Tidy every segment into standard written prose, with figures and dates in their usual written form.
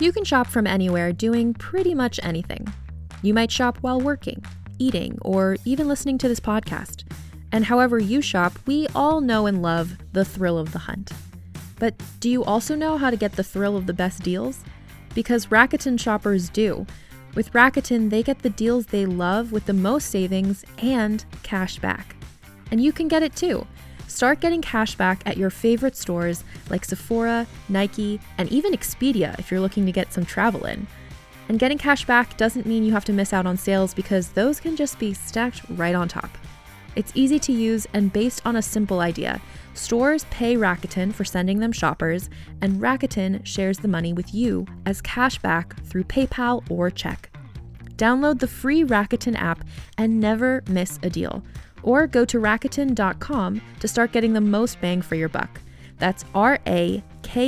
You can shop from anywhere doing pretty much anything. You might shop while working, eating, or even listening to this podcast. And however you shop, we all know and love the thrill of the hunt. But do you also know how to get the thrill of the best deals? Because Rakuten shoppers do. With Rakuten, they get the deals they love with the most savings and cash back. And you can get it too. Start getting cash back at your favorite stores like Sephora, Nike, and even Expedia if you're looking to get some travel in. And getting cash back doesn't mean you have to miss out on sales because those can just be stacked right on top. It's easy to use and based on a simple idea. Stores pay Rakuten for sending them shoppers, and Rakuten shares the money with you as cash back through PayPal or check. Download the free Rakuten app and never miss a deal. Or go to Rakuten.com to start getting the most bang for your buck. That's Rakuten.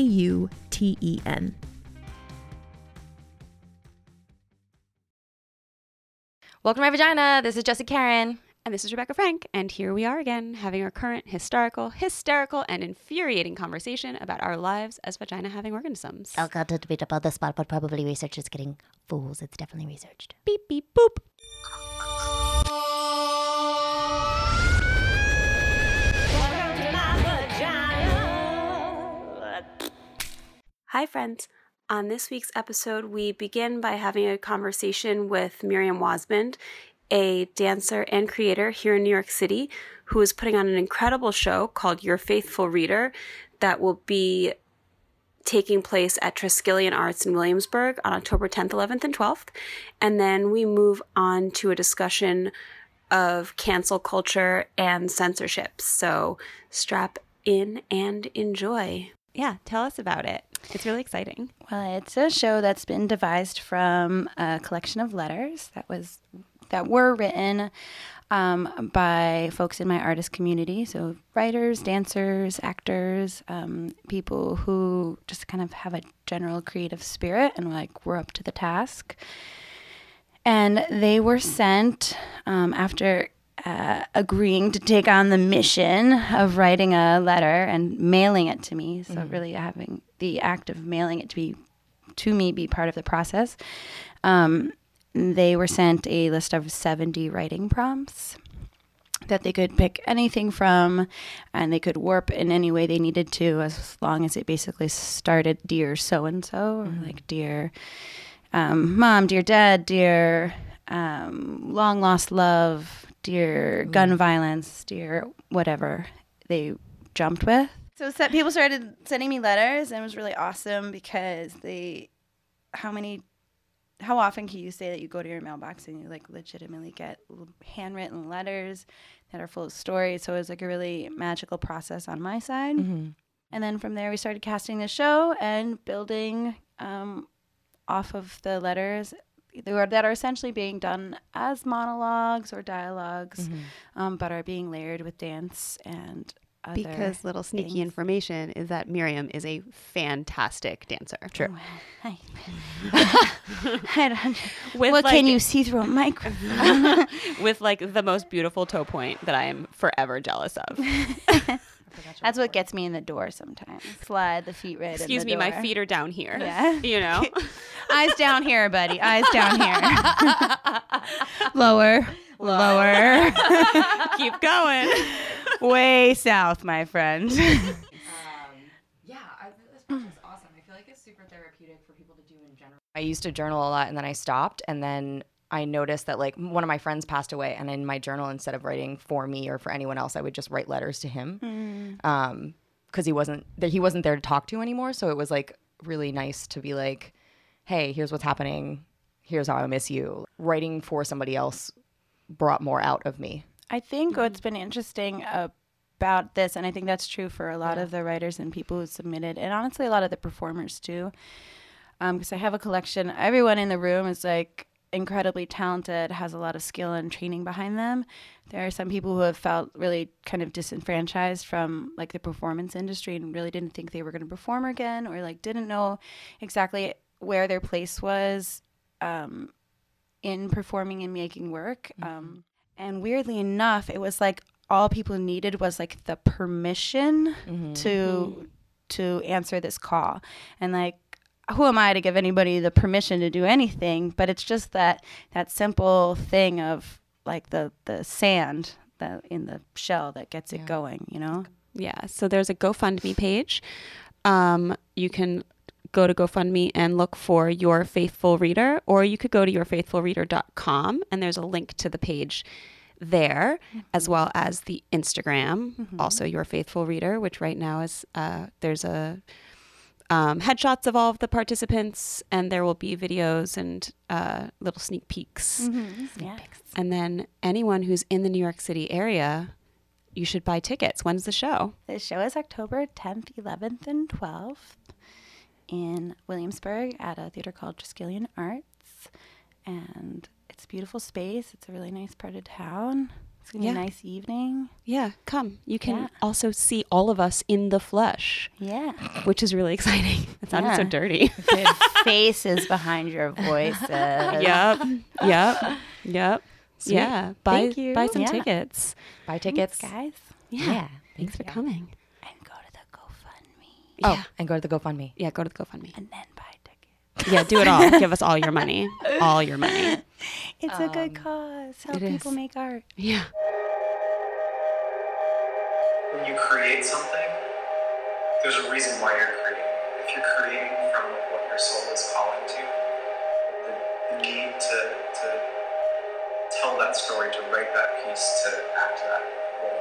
Welcome to My Vagina. This is Jessie Karen. And this is Rebecca Frank. And here we are again, having our current hysterical, and infuriating conversation about our lives as vagina-having organisms. I'll got to beat up on the spot, but probably research is getting fools. It's definitely researched. Beep, beep, boop. Hi, friends. On this week's episode, we begin by having a conversation with Miriam Wasmond, a dancer and creator here in New York City, who is putting on an incredible show called Your Faithful Reader that will be taking place at Triskelion Arts in Williamsburg on October 10th, 11th, and 12th. And then we move on to a discussion of cancel culture and censorship. So strap in and enjoy. Yeah, tell us about it. It's really exciting. Well, it's a show that's been devised from a collection of letters that were written by folks in my artist community. So writers, dancers, actors, people who just kind of have a general creative spirit and we're up to the task. And they were sent after agreeing to take on the mission of writing a letter and mailing it to me. So really having the act of mailing it to me be part of the process. They were sent a list of 70 writing prompts that they could pick anything from, and they could warp in any way they needed to, as long as it basically started dear so-and-so, or like dear mom, dear dad, dear long lost love, dear gun violence, dear whatever they jumped with. So people started sending me letters, and it was really awesome because how often can you say that you go to your mailbox and you legitimately get handwritten letters that are full of stories? So it was a really magical process on my side. Mm-hmm. And then from there we started casting the show and building off of the letters that are essentially being done as monologues or dialogues, but are being layered with dance and other because little sneaky information is that Miriam is a fantastic dancer. True. Oh, hi. What can you see through a microphone? With the most beautiful toe point that I am forever jealous of. That's what gets me in the door sometimes. Slide the feet right Excuse in the me, door. my feet are down here. Yeah. You know? Eyes down here, buddy. Eyes down here. Lower. Keep going. Way south, my friend. This process is awesome. I feel like it's super therapeutic for people to do in general. I used to journal a lot, and then I stopped, and then I noticed that one of my friends passed away, and in my journal, instead of writing for me or for anyone else, I would just write letters to him, because he wasn't there to talk to anymore. So it was really nice to be like, hey, here's what's happening, here's how I miss you. Writing for somebody else brought more out of me. I think what's been interesting about this, and I think that's true for a lot of the writers and people who submitted, and honestly a lot of the performers too, because I have a collection. Everyone in the room is incredibly talented, has a lot of skill and training behind them. There are some people who have felt really kind of disenfranchised from the performance industry and really didn't think they were going to perform again, or didn't know exactly where their place was in performing and making work. And weirdly enough, it was all people needed was the permission to answer this call. And who am I to give anybody the permission to do anything? But it's just that simple thing of like the sand in the shell that gets it going, you know? Yeah. So there's a GoFundMe page. You can go to GoFundMe and look for Your Faithful Reader, or you could go to yourfaithfulreader.com and there's a link to the page there, as well as the Instagram, also Your Faithful Reader, which right now is there's a headshots of all of the participants, and there will be videos and little sneak peeks. Yeah. And then anyone who's in the New York City area, you should buy tickets. When's the show? The show is October 10th, 11th, and 12th in Williamsburg at a theater called Triskelion Arts. And it's a beautiful space. It's a really nice part of town. It's going to be a nice evening. Yeah, come. You can also see all of us in the flesh. Yeah. Which is really exciting. It sounded so dirty. Good faces behind your voices. Yep. Sweet. Yeah. Buy some tickets. Buy tickets. Thanks, guys. Yeah. Thanks for coming. And go to the GoFundMe. Oh, and go to the GoFundMe. Yeah, go to the GoFundMe. And then buy tickets. Yeah, do it all. Give us all your money. All your money. It's a good cause. Help people make art. Yeah. When you create something, there's a reason why you're creating. If you're creating from what your soul is calling to, the need to tell that story, to write that piece, to act that role,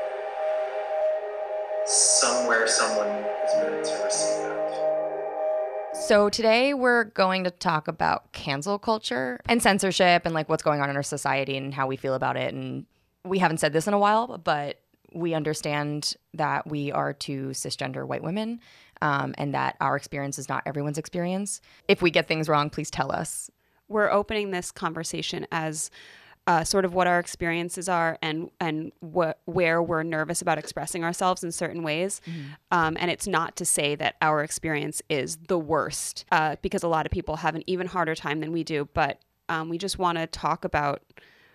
somewhere someone is meant to receive that. So today we're going to talk about cancel culture and censorship and like what's going on in our society and how we feel about it. And we haven't said this in a while, but we understand that we are two cisgender white women, and that our experience is not everyone's experience. If we get things wrong, please tell us. We're opening this conversation as sort of what our experiences are and where we're nervous about expressing ourselves in certain ways. And it's not to say that our experience is the worst, because a lot of people have an even harder time than we do. But we just want to talk about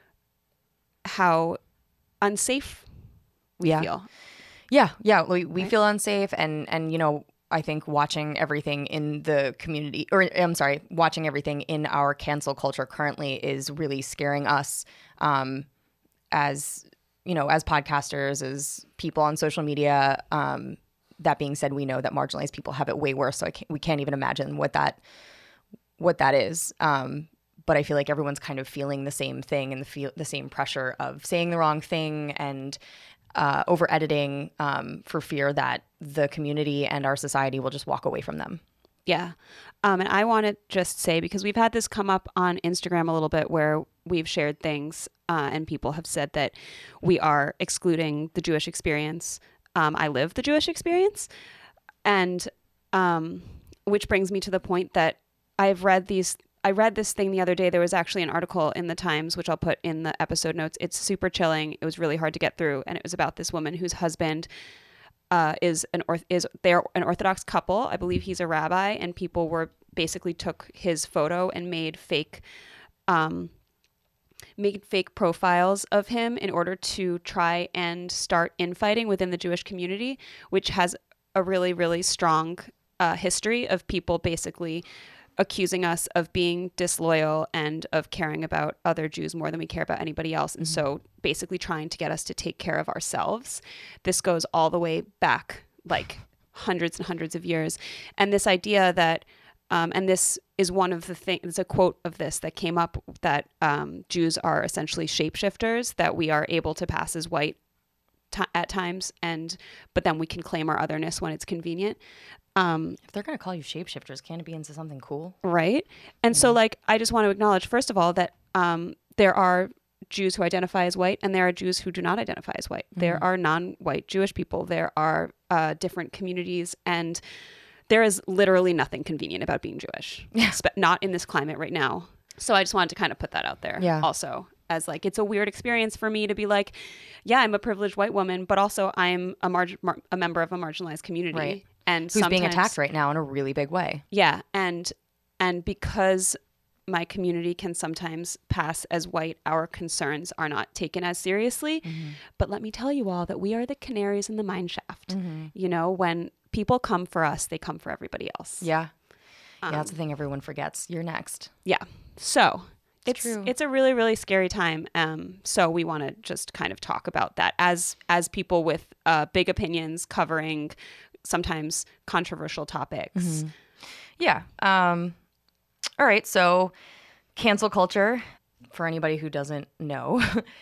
how unsafe we feel. Yeah. We feel unsafe, and you know, I think watching everything in the community, watching everything in our cancel culture currently is really scaring us, as you know, as podcasters, as people on social media. That being said, we know that marginalized people have it way worse, so we can't even imagine what that is. But I feel like everyone's kind of feeling the same thing and the same pressure of saying the wrong thing and over editing, for fear that the community and our society will just walk away from them. Yeah. And I want to just say, because we've had this come up on Instagram a little bit where we've shared things and people have said that we are excluding the Jewish experience. I live the Jewish experience. And which brings me to the point that I read this thing the other day. There was actually an article in the Times, which I'll put in the episode notes. It's super chilling. It was really hard to get through. And it was about this woman whose husband they're an Orthodox couple. I believe he's a rabbi, and people basically took his photo and made fake profiles of him in order to try and start infighting within the Jewish community, which has a really, really strong history of people basically accusing us of being disloyal and of caring about other Jews more than we care about anybody else. And so basically trying to get us to take care of ourselves. This goes all the way back, like hundreds and hundreds of years. And this idea that, and this is one of the things, there's a quote of this that came up, that Jews are essentially shapeshifters, that we are able to pass as white at times, but then we can claim our otherness when it's convenient. If they're going to call you shapeshifters, can it be into something cool? Right. And so like, I just want to acknowledge, first of all, that there are Jews who identify as white and there are Jews who do not identify as white. There are non-white Jewish people. There are different communities, and there is literally nothing convenient about being Jewish, not in this climate right now. So I just wanted to kind of put that out there also, as like, it's a weird experience for me to be like, yeah, I'm a privileged white woman, but also I'm a member of a marginalized community. Right. And who's being attacked right now in a really big way. Yeah. And because my community can sometimes pass as white, our concerns are not taken as seriously. But let me tell you all that we are the canaries in the mine shaft. You know, when people come for us, they come for everybody else. Yeah. Yeah, that's the thing everyone forgets. You're next. Yeah. So true. it's a really, really scary time. So we want to just kind of talk about that as people with big opinions covering sometimes controversial topics. Yeah. All right. So cancel culture, for anybody who doesn't know,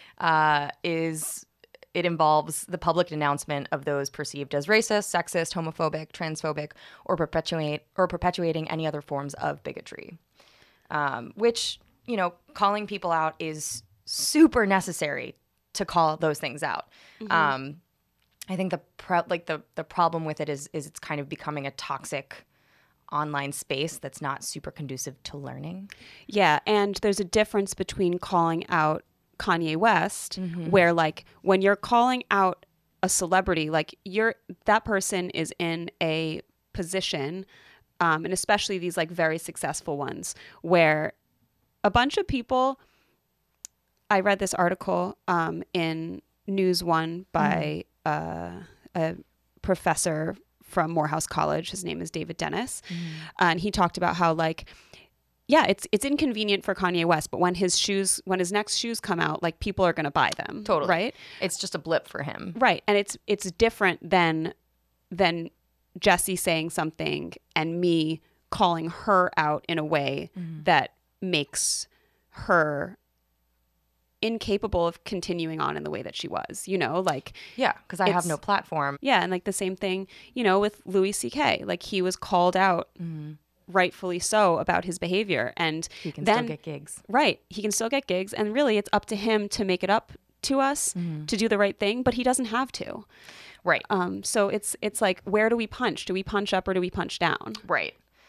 it involves the public denouncement of those perceived as racist, sexist, homophobic, transphobic, or perpetuating any other forms of bigotry. Which, you know, calling people out is super necessary to call those things out. I think the problem with it is it's kind of becoming a toxic online space that's not super conducive to learning. Yeah, and there's a difference between calling out Kanye West, where like when you're calling out a celebrity, like that person is in a position, and especially these like very successful ones, where a bunch of people. I read this article in News One by a professor from Morehouse College. His name is David Dennis, and he talked about how like, yeah, it's inconvenient for Kanye West, but when his next shoes come out, like people are going to buy them. Totally. Right? It's just a blip for him. Right. And it's different than Jessie saying something and me calling her out in a way that makes her incapable of continuing on in the way that she was, you know, like, yeah, because I have no platform. Yeah. And like the same thing, you know, with Louis C.K., like he was called out rightfully so about his behavior, and he can still get gigs. Right. He can still get gigs, and really it's up to him to make it up to us to do the right thing, but he doesn't have to. Right. So it's like, where do we punch? Do we punch up or do we punch down? Right.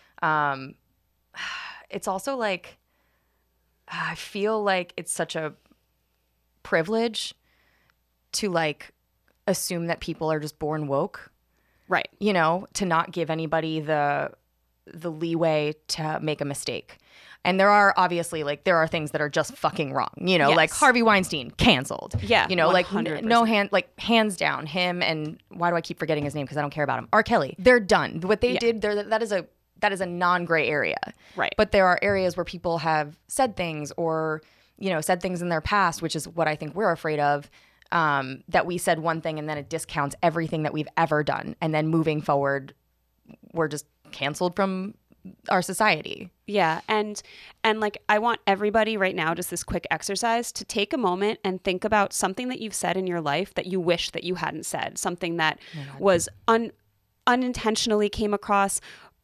It's also like, I feel like it's such a privilege to like assume that people are just born woke. Right. You know, to not give anybody the leeway to make a mistake. And there are obviously like, there are things that are just fucking wrong, you know, like Harvey Weinstein canceled. Yeah. You know, 100%. like hands down him. And why do I keep forgetting his name? Because I don't care about him. R. Kelly. They're done. What they did there, that is a non-gray area. Right. But there are areas where people have said things or, you know, said things in their past, which is what I think we're afraid of, that we said one thing and then it discounts everything that we've ever done. And then moving forward, we're just canceled from our society. Yeah. And like, I want everybody right now, just this quick exercise, to take a moment and think about something that you've said in your life that you wish that you hadn't said, something that was unintentionally came across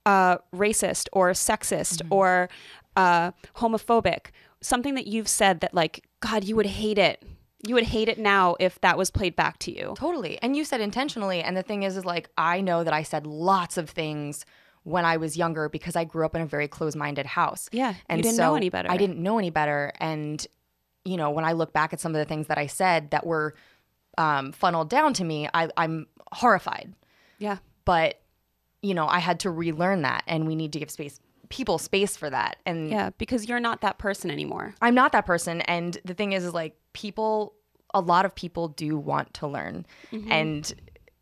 racist or sexist or homophobic, something that you've said that like, God, you would hate it. You would hate it now if that was played back to you. Totally. And you said intentionally. And the thing is like, I know that I said lots of things when I was younger because I grew up in a very closed-minded house. Yeah. And you didn't know any better. I didn't know any better. And, you know, when I look back at some of the things that I said that were funneled down to me, I'm horrified. Yeah. But, you know, I had to relearn that, and we need to give people space for that. And yeah, because you're not that person anymore. I'm not that person. And the thing is like a lot of people do want to learn, and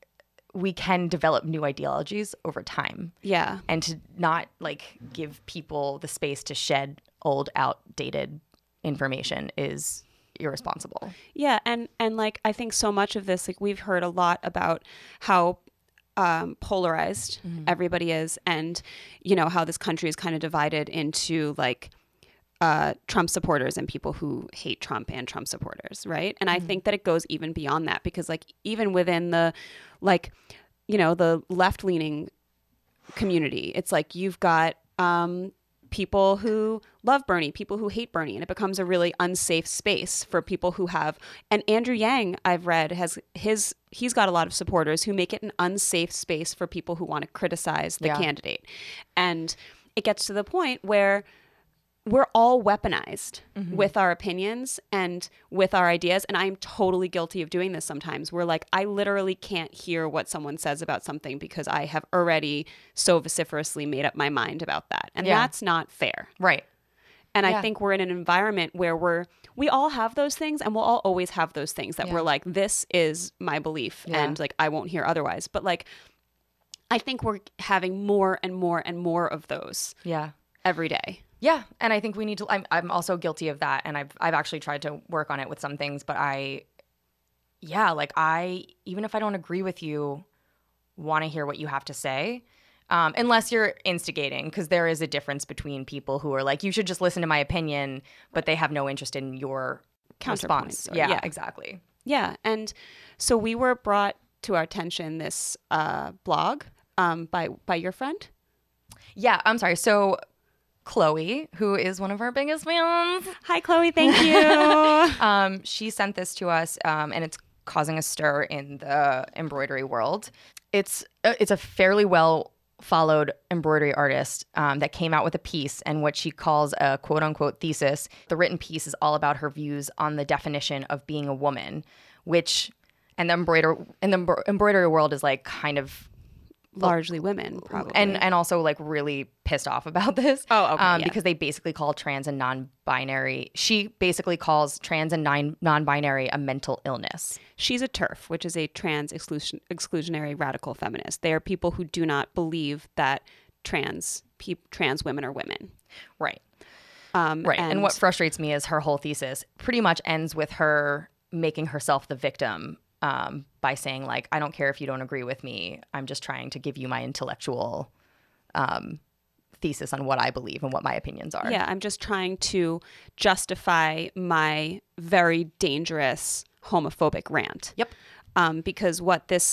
we can develop new ideologies over time. Yeah. And to not like give people the space to shed old, outdated information is irresponsible. Yeah. And like, I think so much of this, like we've heard a lot about how polarized everybody is, and you know how this country is kind of divided into like Trump supporters and people who hate Trump and Trump supporters, right? And I think that it goes even beyond that, because like even within the like, you know, the left-leaning community, it's like you've got people who love Bernie, people who hate Bernie, and it becomes a really unsafe space for people who have. And Andrew Yang, I've read, he's got a lot of supporters who make it an unsafe space for people who want to criticize the candidate. And it gets to the point where we're all weaponized with our opinions and with our ideas. And I'm totally guilty of doing this sometimes. We're like, I literally can't hear what someone says about something because I have already so vociferously made up my mind about that. And that's not fair. Right. And I think we're in an environment where we all have those things, and we'll all always have those things that we're like, this is my belief and like, I won't hear otherwise. But like, I think we're having more and more and more of those Yeah. every day. Yeah, and I think we need to. I'm also guilty of that, and I've actually tried to work on it with some things, but even if I don't agree with you, want to hear what you have to say, unless you're instigating, because there is a difference between people who are like, you should just listen to my opinion, but they have no interest in your response. Counterpoints, Yeah, exactly. Yeah, and so we were brought to our attention this blog by your friend. Yeah, I'm sorry. So Chloe, who is one of our biggest fans, Hi, Chloe. Thank you. she sent this to us, and it's causing a stir in the embroidery world. It's a fairly well followed embroidery artist that came out with a piece and what she calls a quote unquote thesis. The written piece is all about her views on the definition of being a woman, which and the embroidery world is like kind of Largely women, probably. and also like really pissed off about this. Oh, okay, yeah. Because they basically call trans and non-binary. She basically calls trans and non-binary a mental illness. She's a TERF, which is a trans exclusionary radical feminist. They are people who do not believe that trans women are women. Right. Right. And what frustrates me is her whole thesis pretty much ends with her making herself the victim by saying, like, I don't care if you don't agree with me. I'm just trying to give you my intellectual thesis on what I believe and what my opinions are. Yeah, I'm just trying to justify my very dangerous homophobic rant. Yep. Because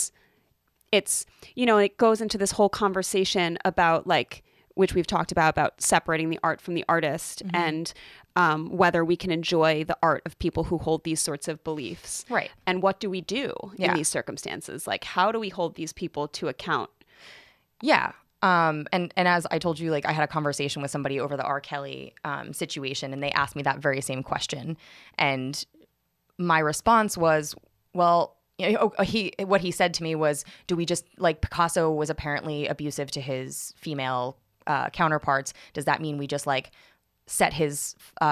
it goes into this whole conversation about, like, which we've talked about separating the art from the artist, and whether we can enjoy the art of people who hold these sorts of beliefs. Right. And what do we do Yeah. in these circumstances? Like, how do we hold these people to account? Yeah. And as I told you, like, I had a conversation with somebody over the R. Kelly situation, and they asked me that very same question. And my response was, well, what he said to me was, do we just, like, Picasso was apparently abusive to his female counterparts. Does that mean we just, like, set his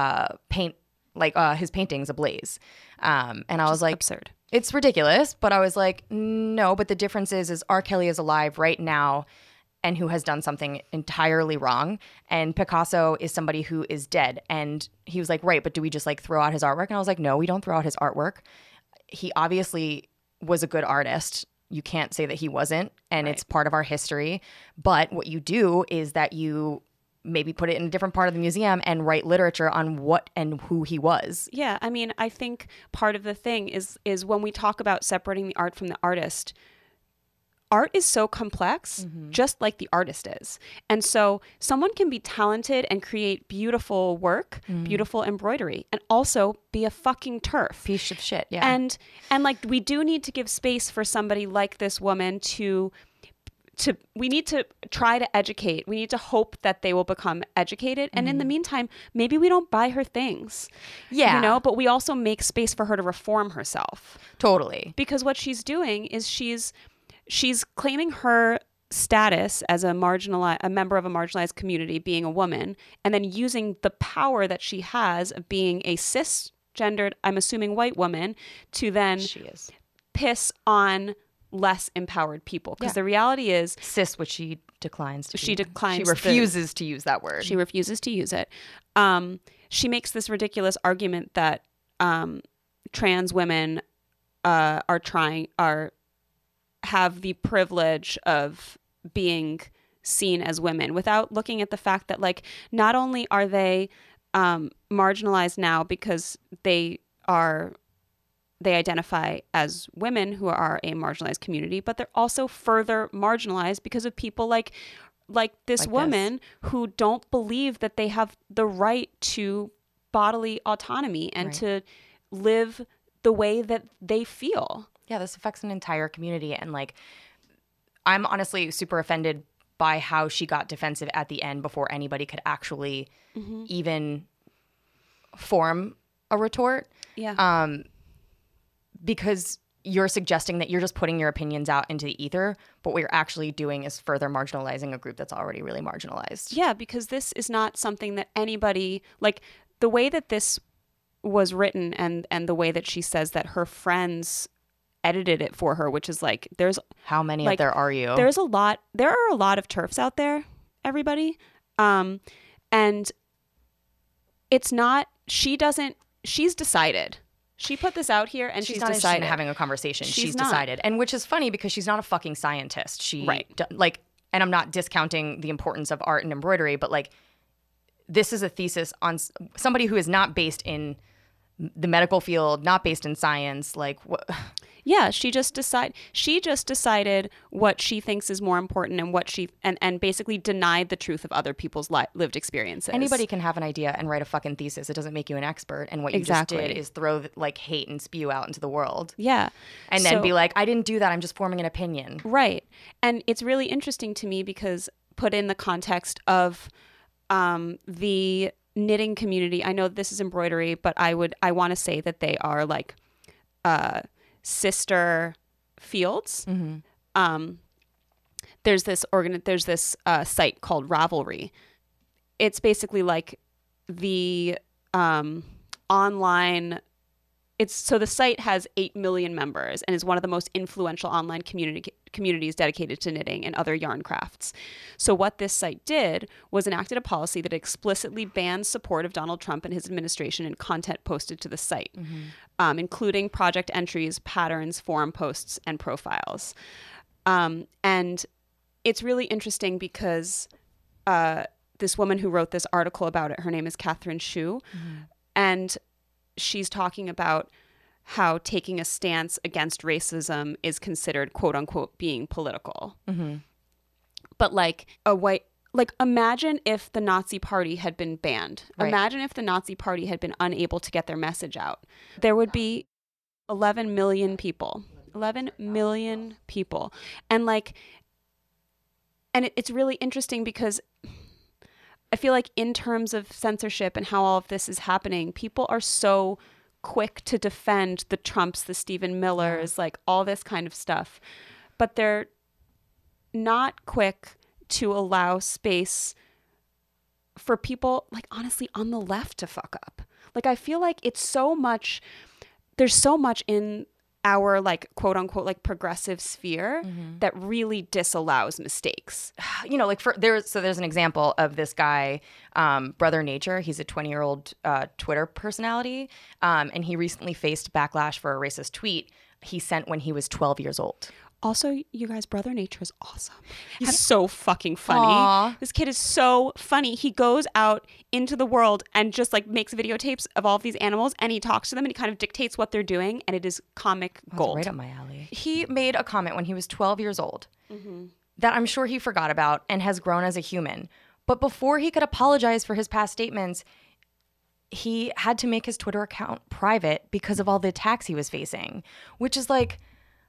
his paintings ablaze? And I was like, absurd. It's ridiculous. But I was like, no, but the difference is R. Kelly is alive right now and who has done something entirely wrong. And Picasso is somebody who is dead. And he was like, right, but do we just, like, throw out his artwork? And I was like, no, we don't throw out his artwork. He obviously was a good artist. You can't say that he wasn't, and It's part of our history. But what you do is that you maybe put it in a different part of the museum and write literature on what and who he was. Yeah, I mean, I think part of the thing is when we talk about separating the art from the artist, art is so complex, just like the artist is. And so someone can be talented and create beautiful work, beautiful embroidery, and also be a fucking TERF. Piece of shit, yeah. And like, we do need to give space for somebody like this woman we need to try to educate. We need to hope that they will become educated. And in the meantime, maybe we don't buy her things. Yeah. But we also make space for her to reform herself. Totally. Because what she's doing is she's claiming her status as a member of a marginalized community, being a woman, and then using the power that she has of being a cisgendered, I'm assuming, white woman, to then piss on less empowered people. Because the reality is, cis, which she declines to. She refuses to use that word. She refuses to use it. She makes this ridiculous argument that trans women have the privilege of being seen as women, without looking at the fact that, like, not only are they marginalized now because they identify as women who are a marginalized community, but they're also further marginalized because of people like this woman who don't believe that they have the right to bodily autonomy and to live the way that they feel. Yeah, this affects an entire community. And, like, I'm honestly super offended by how she got defensive at the end before anybody could actually even form a retort. Yeah. Because you're suggesting that you're just putting your opinions out into the ether, but what you're actually doing is further marginalizing a group that's already really marginalized. Yeah, because this is not something that anybody, like, the way that this was written and the way that she says that her friends edited it for her, which is like, there's How many like, of there are you? there are a lot of TERFs out there, everybody. And it's not, she's decided. She put this out here and she's she's not interested in decided. having a conversation. She's not. decided. And which is funny because she's not a fucking scientist. She Right. like, and I'm not discounting the importance of art and embroidery, but like, this is a thesis on somebody who is not based in the medical field, not based in science. Like, what? Yeah, she just decided what she thinks is more important and what she and basically denied the truth of other people's lived experiences. Anybody can have an idea and write a fucking thesis. It doesn't make you an expert. And what you Exactly. just did is throw like hate and spew out into the world. Yeah. And then be like, I didn't do that. I'm just forming an opinion. Right. And it's really interesting to me because put in the context of the knitting community, I know this is embroidery, but I want to say that they are like sister fields. Mm-hmm. There's this site called Ravelry. It's basically like the online. So the site has 8 million members and is one of the most influential online communities dedicated to knitting and other yarn crafts. So what this site did was enacted a policy that explicitly bans support of Donald Trump and his administration in content posted to the site, including project entries, patterns, forum posts, and profiles. And it's really interesting because this woman who wrote this article about it, her name is Catherine Shu, and she's talking about how taking a stance against racism is considered, quote unquote, being political. But like imagine if the Nazi Party had been banned. Right. Imagine if the Nazi Party had been unable to get their message out. There would be 11 million people. 11 million people. And it's really interesting because I feel like in terms of censorship and how all of this is happening, people are so quick to defend the Trumps, the Stephen Millers, like all this kind of stuff. But they're not quick to allow space for people, like honestly, on the left to fuck up. Like I feel like there's so much in our like quote unquote like progressive sphere that really disallows mistakes. You know, like there's an example of this guy, Brother Nature. He's a 20-year-old Twitter personality, and he recently faced backlash for a racist tweet he sent when he was 12 years old. Also, you guys, Brother Nature is awesome. He's so fucking funny. Aww. This kid is so funny. He goes out into the world and just like makes videotapes of all of these animals and he talks to them and he kind of dictates what they're doing and it is comic gold. Right up my alley. He made a comment when he was 12 years old that I'm sure he forgot about and has grown as a human. But before he could apologize for his past statements, he had to make his Twitter account private because of all the attacks he was facing, which is like,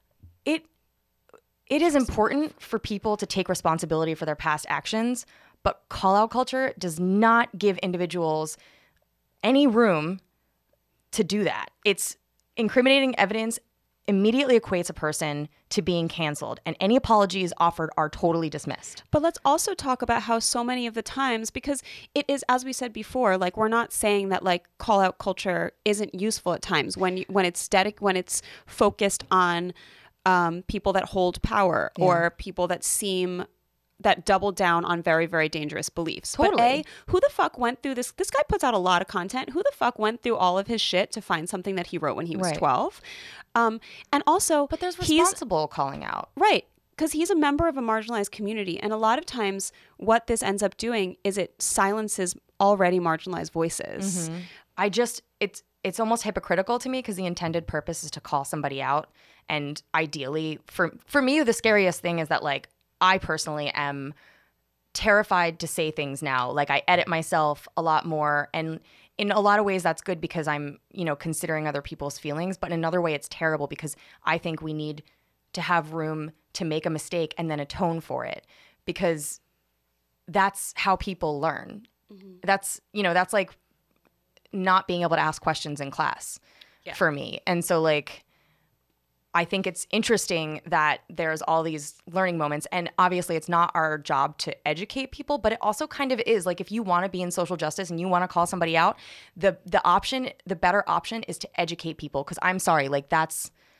it is important for people to take responsibility for their past actions, but call-out culture does not give individuals any room to do that. It's incriminating evidence immediately equates a person to being canceled, and any apologies offered are totally dismissed. But let's also talk about how so many of the times, because it is, as we said before, like we're not saying that like call-out culture isn't useful at times when it's focused on people that hold power or people that double down on very, very dangerous beliefs. Totally. But who the fuck went through this? This guy puts out a lot of content. Who the fuck went through all of his shit to find something that he wrote when he was 12? And also, But there's responsible calling out. Right. Because he's a member of a marginalized community. And a lot of times what this ends up doing is it silences already marginalized voices. It's almost hypocritical to me because the intended purpose is to call somebody out. And ideally, for me, the scariest thing is that like I personally am terrified to say things now. Like I edit myself a lot more. And in a lot of ways, that's good because I'm, considering other people's feelings. But in another way, it's terrible because I think we need to have room to make a mistake and then atone for it because that's how people learn. That's like not being able to ask questions in class for me. And so like, I think it's interesting that there's all these learning moments. And obviously it's not our job to educate people, but it also kind of is. Like if you want to be in social justice and you want to call somebody out, the better option is to educate people. Cause I'm sorry, like that's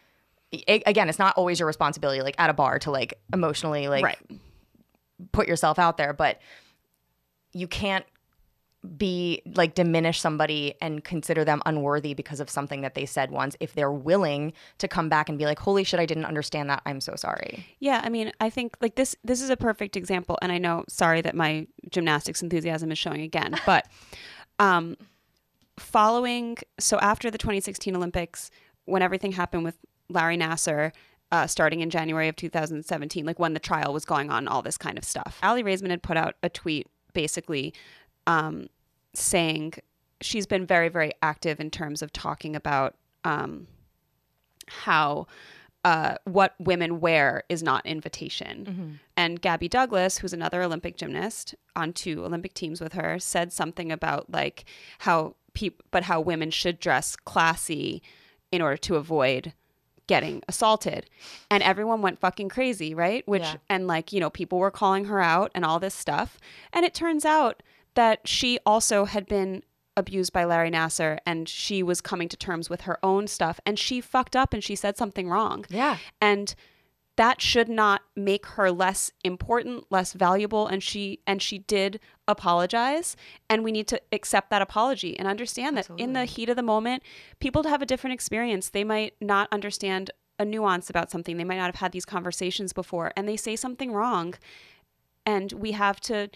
again, it's not always your responsibility, like at a bar, to like emotionally like put yourself out there, but you can't be like diminish somebody and consider them unworthy because of something that they said once if they're willing to come back and be like, holy shit, I didn't understand that, I'm so sorry. Yeah, I mean, I think like this is a perfect example, and I know, sorry that my gymnastics enthusiasm is showing again, but so after the 2016 Olympics, when everything happened with Larry Nassar, starting in January of 2017, like when the trial was going on, all this kind of stuff, Aly Raisman had put out a tweet basically saying she's been very, very active in terms of talking about how what women wear is not invitation. Mm-hmm. And Gabby Douglas, who's another Olympic gymnast on 2 Olympic teams with her, said something about like how women should dress classy in order to avoid getting assaulted. And everyone went fucking crazy, right? And like, you know, people were calling her out and all this stuff. And it turns out that she also had been abused by Larry Nassar, and she was coming to terms with her own stuff, and she fucked up and she said something wrong. Yeah. And that should not make her less important, less valuable. And she did apologize, and we need to accept that apology and understand that in the heat of the moment, people have a different experience. They might not understand a nuance about something. They might not have had these conversations before, and they say something wrong. And we have to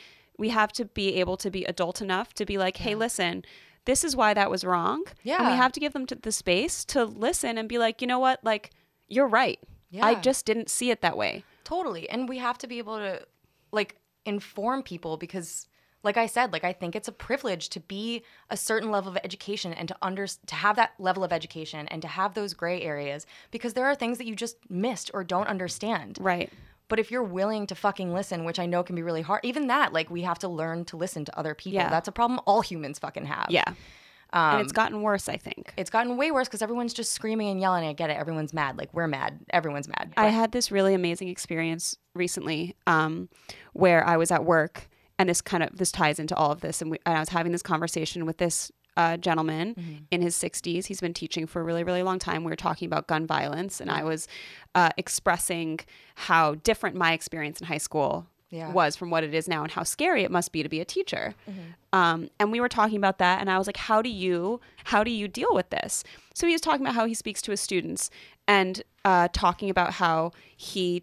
be able to be adult enough to be like, hey, listen, this is why that was wrong. Yeah. And we have to give them the space to listen and be like, you know what? Like, you're right. Yeah. I just didn't see it that way. Totally. And we have to be able to like inform people because like I said, like I think it's a privilege to be a certain level of education and to have that level of education and to have those gray areas because there are things that you just missed or don't understand. Right. But if you're willing to fucking listen, which I know can be really hard, even that, like we have to learn to listen to other people. Yeah. That's a problem all humans fucking have. Yeah. And it's gotten worse, I think. It's gotten way worse because everyone's just screaming and yelling. I get it. Everyone's mad. Like, we're mad. Everyone's mad. But I had this really amazing experience recently where I was at work, and this ties into all of this. And I was having this conversation with this gentleman in his 60s. He's been teaching for a really, really long time. We were talking about gun violence, and I was expressing how different my experience in high school was from what it is now and how scary it must be to be a teacher. And we were talking about that, and I was like, how do you deal with this? So he was talking about how he speaks to his students and talking about how he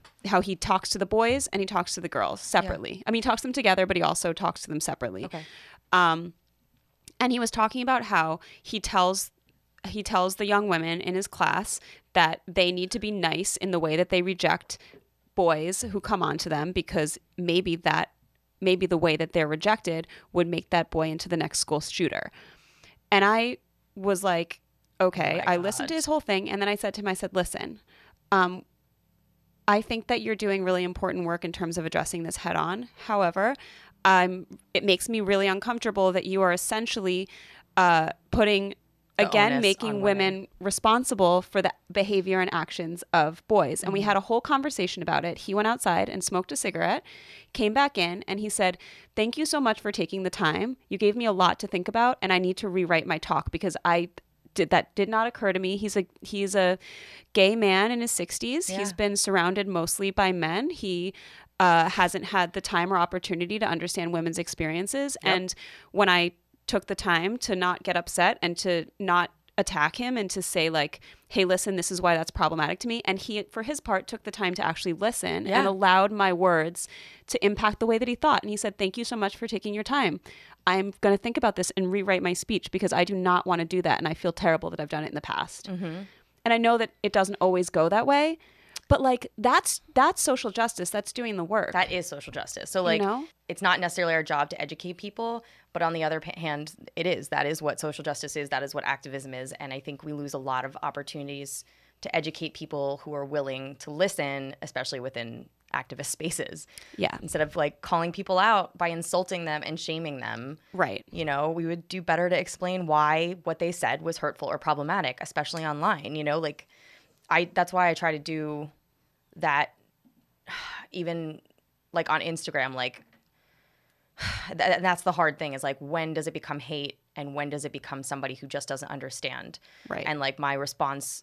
talks to the boys and he talks to the girls separately. Yeah. I mean, he talks to them together, but he also talks to them separately. Okay. And he was talking about how he tells the young women in his class that they need to be nice in the way that they reject boys who come on to them, because maybe the way that they're rejected would make that boy into the next school shooter. And I was like, okay, I listened to his whole thing. And then I said to him, listen, I think that you're doing really important work in terms of addressing this head on. However, it makes me really uncomfortable that you are essentially making women responsible for the behavior and actions of boys. And we had a whole conversation about it. He went outside and smoked a cigarette, came back in, and he said, thank you so much for taking the time. You gave me a lot to think about, and I need to rewrite my talk because that did not occur to me. He's a gay man in his 60s. Yeah. He's been surrounded mostly by men. He hasn't had the time or opportunity to understand women's experiences. Yep. And when I took the time to not get upset and to not attack him and to say like, hey, listen, this is why that's problematic to me. And he, for his part, took the time to actually listen and allowed my words to impact the way that he thought. And he said, thank you so much for taking your time. I'm going to think about this and rewrite my speech because I do not want to do that. And I feel terrible that I've done it in the past. Mm-hmm. And I know that it doesn't always go that way. But like that's social justice. That's doing the work. That is social justice. So like, it's not necessarily our job to educate people, but on the other hand, it is. That is what social justice is. That is what activism is. And I think we lose a lot of opportunities to educate people who are willing to listen, especially within activist spaces. Yeah. Instead of like calling people out by insulting them and shaming them. Right. You know, we would do better to explain why what they said was hurtful or problematic, especially online. You know, like that's why I try to do that even like on Instagram, like that's the hard thing is like, when does it become hate and when does it become somebody who just doesn't understand? Right. And like my response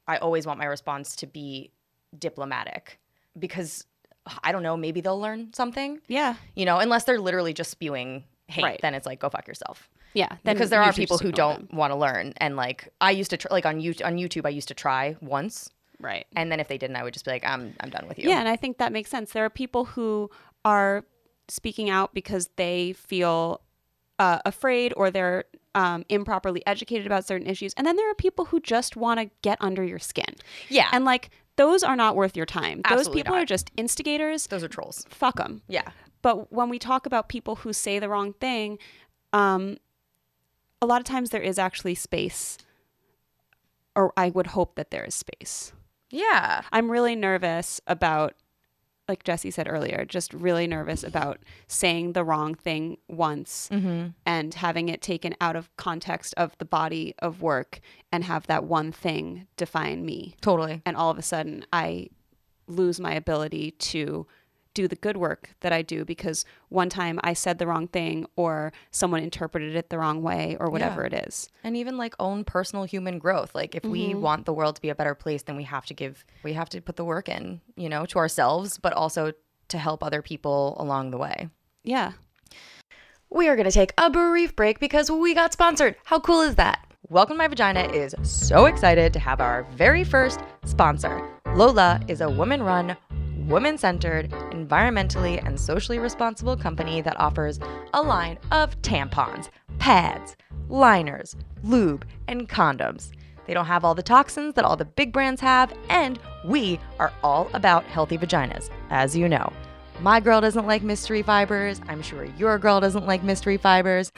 I always want my response to be diplomatic because I don't know, maybe they'll learn something. Yeah. Unless they're literally just spewing hate, Right. then it's like, go fuck yourself. Yeah. Because there are people who don't want to learn. And like, I used to, on YouTube, I used to try once. Right. And then if they didn't, I would just be like, I'm done with you. Yeah. And I think that makes sense. There are people who are speaking out because they feel afraid or they're improperly educated about certain issues. And then there are people who just want to get under your skin. Yeah. And like, those are not worth your time. Those Absolutely people not. are just instigators. Those are trolls. Fuck them. Yeah. But when we talk about people who say the wrong thing, a lot of times there is actually space, or I would hope that there is space. Yeah. I'm really nervous about, like Jessie said earlier, just really nervous about saying the wrong thing once and having it taken out of context of the body of work and have that one thing define me. Totally. And all of a sudden I lose my ability to do the good work that I do because one time I said the wrong thing or someone interpreted it the wrong way or whatever it is. And even like own personal human growth. Like if we want the world to be a better place, then we have to put the work in, to ourselves, but also to help other people along the way. Yeah. We are going to take a brief break because we got sponsored. How cool is that? Welcome to My Vagina is so excited to have our very first sponsor. Lola is a woman-run, woman-centered, environmentally and socially responsible company that offers a line of tampons, pads, liners, lube, and condoms. They don't have all the toxins that all the big brands have, and we are all about healthy vaginas, as you know. My girl doesn't like mystery fibers. I'm sure your girl doesn't like mystery fibers.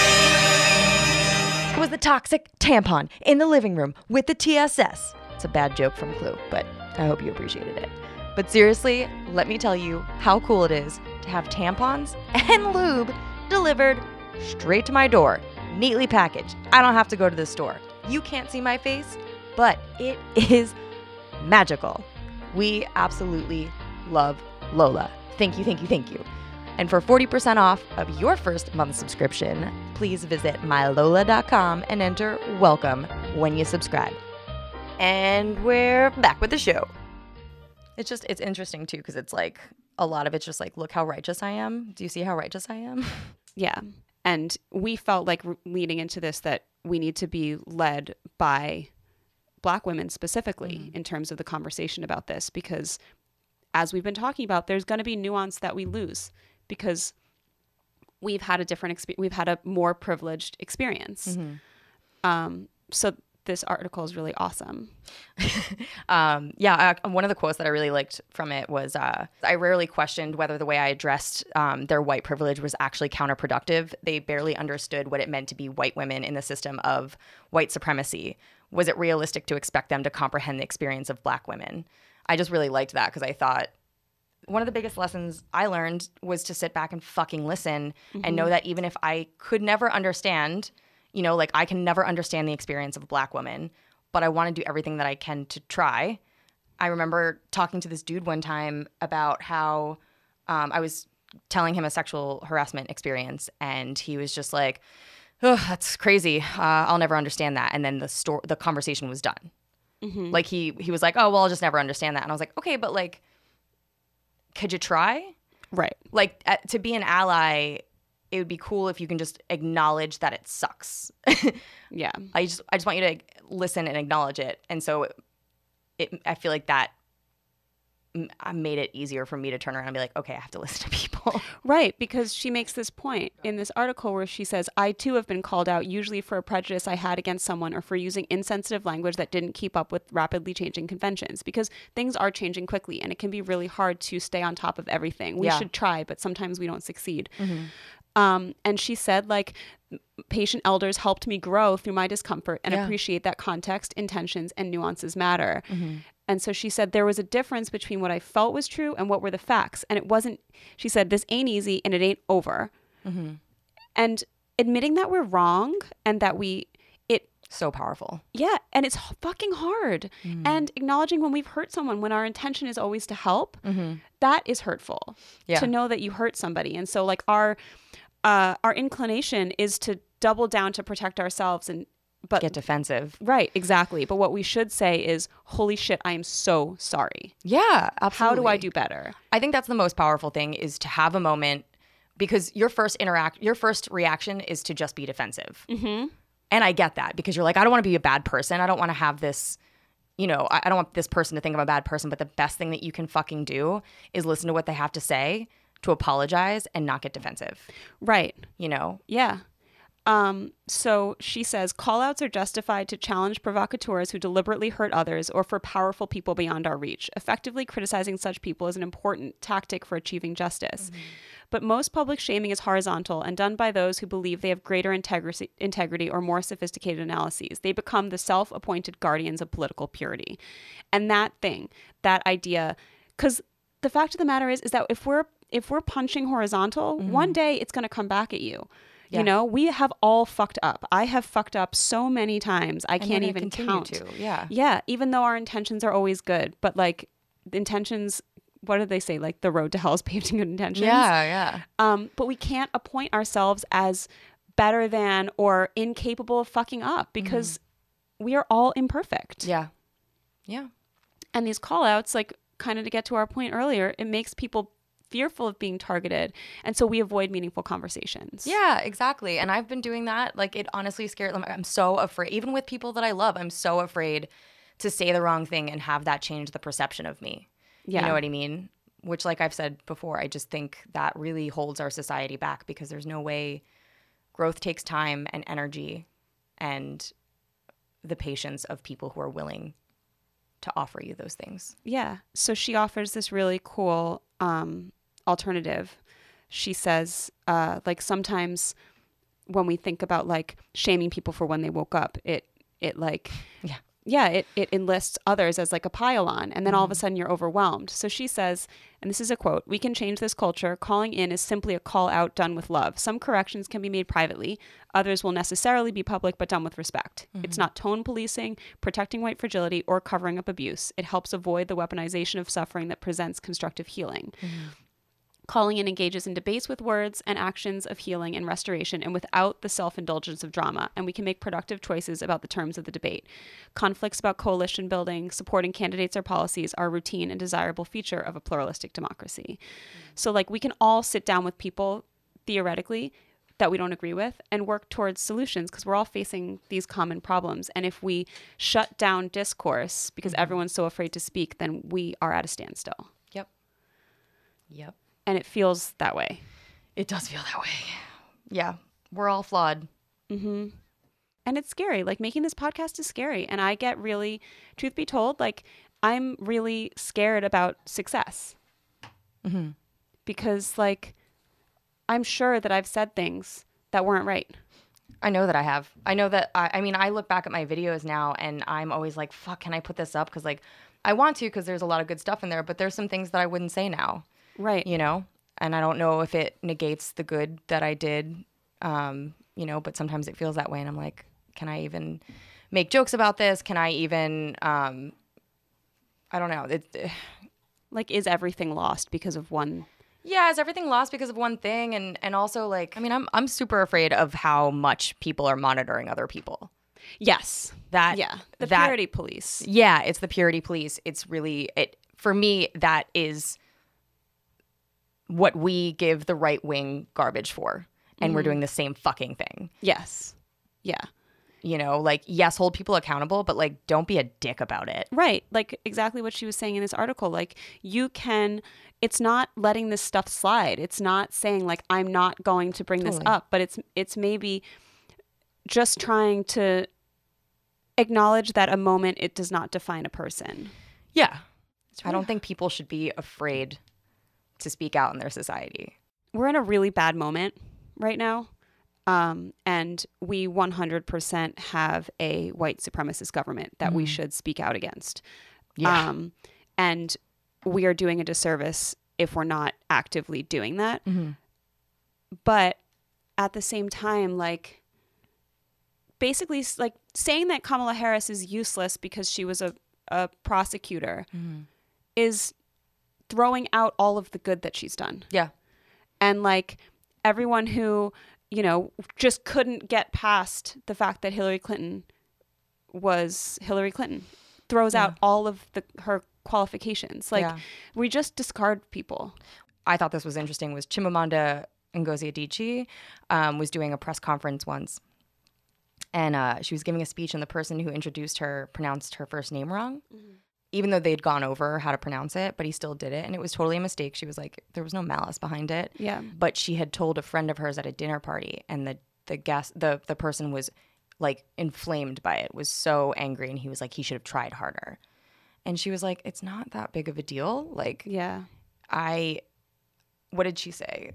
It was the toxic tampon in the living room with the TSS. It's a bad joke from Clue, but I hope you appreciated it. But seriously, let me tell you how cool it is to have tampons and lube delivered straight to my door, neatly packaged. I don't have to go to the store. You can't see my face, but it is magical. We absolutely love Lola. Thank you, thank you, thank you. And for 40% off of your first month subscription, please visit mylola.com and enter WELCOME when you subscribe. And we're back with the show. It's interesting too, because it's like a lot of it's just like, look how righteous I am. Do you see how righteous I am? Yeah. And we felt like leading into this that we need to be led by Black women specifically in terms of the conversation about this, because as we've been talking about, there's going to be nuance that we lose because we've had a different experience. We've had a more privileged experience. So this article is really awesome. One of the quotes that I really liked from it was, I rarely questioned whether the way I addressed their white privilege was actually counterproductive. They barely understood what it meant to be white women in the system of white supremacy. Was it realistic to expect them to comprehend the experience of Black women? I just really liked that because I thought one of the biggest lessons I learned was to sit back and fucking listen and know that even if I could never understand, like I can never understand the experience of a Black woman, but I want to do everything that I can to try. I remember talking to this dude one time about how I was telling him a sexual harassment experience, and he was just like, "Oh, that's crazy. I'll never understand that." And then the conversation was done. Like he was like, "Oh, well, I'll just never understand that." And I was like, "Okay, but like, could you try?" Right. Like to be an ally, it would be cool if you can just acknowledge that it sucks. Yeah. I just want you to listen and acknowledge it. And so I feel like that made it easier for me to turn around and be like, okay, I have to listen to people. Right, because she makes this point in this article where she says, I too have been called out usually for a prejudice I had against someone or for using insensitive language that didn't keep up with rapidly changing conventions, because things are changing quickly and it can be really hard to stay on top of everything. We should try, but sometimes we don't succeed. And she said, like, patient elders helped me grow through my discomfort and appreciate that context, intentions, and nuances matter. And so she said there was a difference between what I felt was true and what were the facts. And it wasn't, she said, this ain't easy and it ain't over. And admitting that we're wrong and that so powerful. Yeah. And it's fucking hard. And acknowledging when we've hurt someone, when our intention is always to help, that is hurtful. To know that you hurt somebody. And so like our inclination is to double down to protect ourselves and but get defensive. right, exactly. But what we should say is, holy shit, I am so sorry. Yeah, absolutely. How do I do better? I think that's the most powerful thing, is to have a moment, because your first reaction is to just be defensive. Mm-hmm. And I get that, because you're like, I don't want to be a bad person. I don't want to have this, I don't want this person to think I'm a bad person. But the best thing that you can fucking do is listen to what they have to say, to apologize, and not get defensive. Right. Yeah. So she says, call-outs are justified to challenge provocateurs who deliberately hurt others or for powerful people beyond our reach. Effectively criticizing such people is an important tactic for achieving justice. Mm-hmm. But most public shaming is horizontal and done by those who believe they have greater integrity or more sophisticated analyses. They become the self-appointed guardians of political purity. And that idea, because the fact of the matter is that if we're punching horizontal, mm-hmm. one day it's going to come back at you. Yeah. We have all fucked up. I have fucked up so many times. I can't even count. Yeah. Yeah. Even though our intentions are always good, but like intentions, what do they say? Like the road to hell is paved in good intentions. Yeah. But we can't appoint ourselves as better than or incapable of fucking up, because we are all imperfect. Yeah. Yeah. And these call outs, like kind of to get to our point earlier, it makes people fearful of being targeted, and so we avoid meaningful conversations. Yeah, exactly. And I've been doing that. Like, it honestly scares them. I'm so afraid, even with people that I love, I'm so afraid to say the wrong thing and have that change the perception of me. Yeah. You know what I mean? Which, like I've said before, I just think that really holds our society back, because there's no way. Growth takes time and energy and the patience of people who are willing to offer you those things. Yeah. So she offers this really cool alternative. She says, like, sometimes when we think about like shaming people for when they woke up, it enlists others as like a pile-on, and then all of a sudden you're overwhelmed. So she says, and this is a quote, "We can change this culture. Calling in is simply a call out done with love. Some corrections can be made privately. Others will necessarily be public, but done with respect. It's not tone policing, protecting white fragility, or covering up abuse. It helps avoid the weaponization of suffering that presents constructive healing. Calling in engages in debates with words and actions of healing and restoration, and without the self-indulgence of drama, and we can make productive choices about the terms of the debate. Conflicts about coalition building, supporting candidates or policies are a routine and desirable feature of a pluralistic democracy." So like, we can all sit down with people, theoretically, that we don't agree with and work towards solutions, because we're all facing these common problems. And if we shut down discourse because everyone's so afraid to speak, then we are at a standstill. Yep. And it feels that way. It does feel that way. Yeah. We're all flawed. Mm-hmm. And it's scary. Like, making this podcast is scary. And I get really, truth be told, like, I'm really scared about success. Mm-hmm. Because, like, I'm sure that I've said things that weren't right. I know that I have. I know that, I mean, I look back at my videos now and I'm always like, fuck, can I put this up? Because, like, I want to, because there's a lot of good stuff in there, but there's some things that I wouldn't say now. Right. And I don't know if it negates the good that I did, but sometimes it feels that way. And I'm like, can I even make jokes about this? Can I even, I don't know. Like, is everything lost because of one? Yeah, is everything lost because of one thing? And also, like, I mean, I'm super afraid of how much people are monitoring other people. Yes. The purity police. Yeah, it's the purity police. It's really, for me, that is what we give the right wing garbage for. And we're doing the same fucking thing. Yes. Yeah. Like, yes, hold people accountable, but like, don't be a dick about it. Right. Like, exactly what she was saying in this article. Like, it's not letting this stuff slide. It's not saying like, I'm not going to bring this up, but it's maybe just trying to acknowledge that a moment, it does not define a person. Yeah. I don't think people should be afraid to speak out in their society. We're in a really bad moment right now. And we 100% have a white supremacist government that we should speak out against. Yeah. And we are doing a disservice if we're not actively doing that. Mm-hmm. But at the same time, like, basically, like, saying that Kamala Harris is useless because she was a prosecutor is throwing out all of the good that she's done. Yeah. And like, everyone who, just couldn't get past the fact that Hillary Clinton was Hillary Clinton. Throws out all of her qualifications. Like, we just discard people. I thought this was interesting was Chimamanda Ngozi Adichie was doing a press conference once. And she was giving a speech, and the person who introduced her pronounced her first name wrong, even though they'd gone over how to pronounce it, but he still did it. And it was totally a mistake. She was like, there was no malice behind it. Yeah. But she had told a friend of hers at a dinner party, and the person was like inflamed by it, was so angry, and he was like, he should have tried harder. And she was like, it's not that big of a deal. Like, what did she say?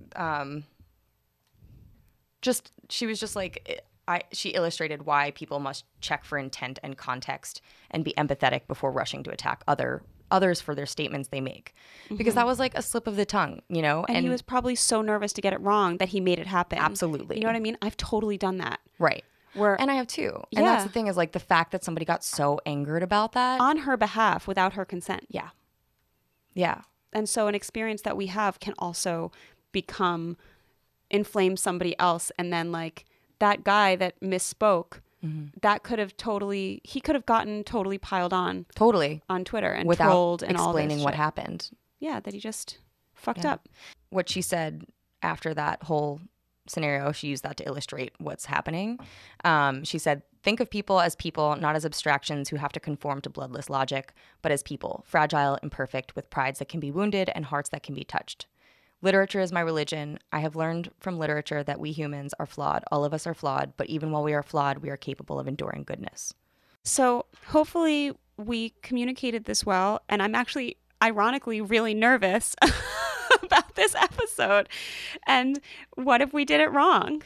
She was just like, she illustrated why people must check for intent and context and be empathetic before rushing to attack others for their statements they make. Because that was like a slip of the tongue, you know? And he was probably so nervous to get it wrong that he made it happen. Absolutely. You know what I mean? I've totally done that. Right. And I have too. And that's the thing is like the fact that somebody got so angered about that. On her behalf without her consent. Yeah. Yeah. And so an experience that we have can also inflame somebody else. And then like that guy that misspoke, that he could have gotten totally piled on. Totally. On Twitter and without trolled and all this explaining what shit. happened. Yeah, that he just fucked up. What she said after that whole scenario, she used that to illustrate what's happening. She said, think of people, not as abstractions who have to conform to bloodless logic, but as people, fragile, imperfect, with prides that can be wounded and hearts that can be touched. Literature is my religion. I have learned from literature that we humans are flawed. All of us are flawed, but even while we are flawed, we are capable of enduring goodness. So hopefully we communicated this well, and I'm actually, ironically, really nervous about this episode. And what if we did it wrong?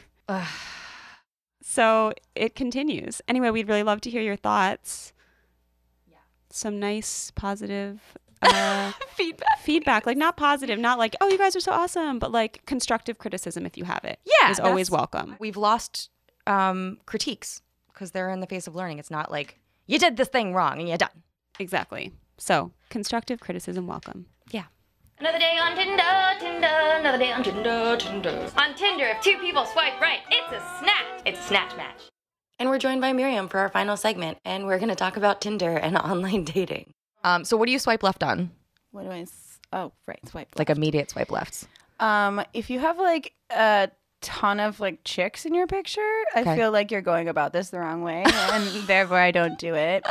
So it continues. Anyway, we'd really love to hear your thoughts. Yeah. Some nice, positive feedback. Like not positive, not like, oh, you guys are so awesome, but like constructive criticism if you have it. Yeah. Is always welcome. We've lost critiques because they're in the face of learning. It's not like, you did this thing wrong and you're done. Exactly. So constructive criticism welcome. Yeah. Another day on Tinder, another day on Tinder. On Tinder, if two people swipe right, it's a snatch. It's a snatch match. And we're joined by Miriam for our final segment, and we're going to talk about Tinder and online dating. So what do you swipe left on? What do I? Swipe left. Like immediate swipe lefts. If you have like a ton of like chicks in your picture, I feel like you're going about this the wrong way, and therefore I don't do it.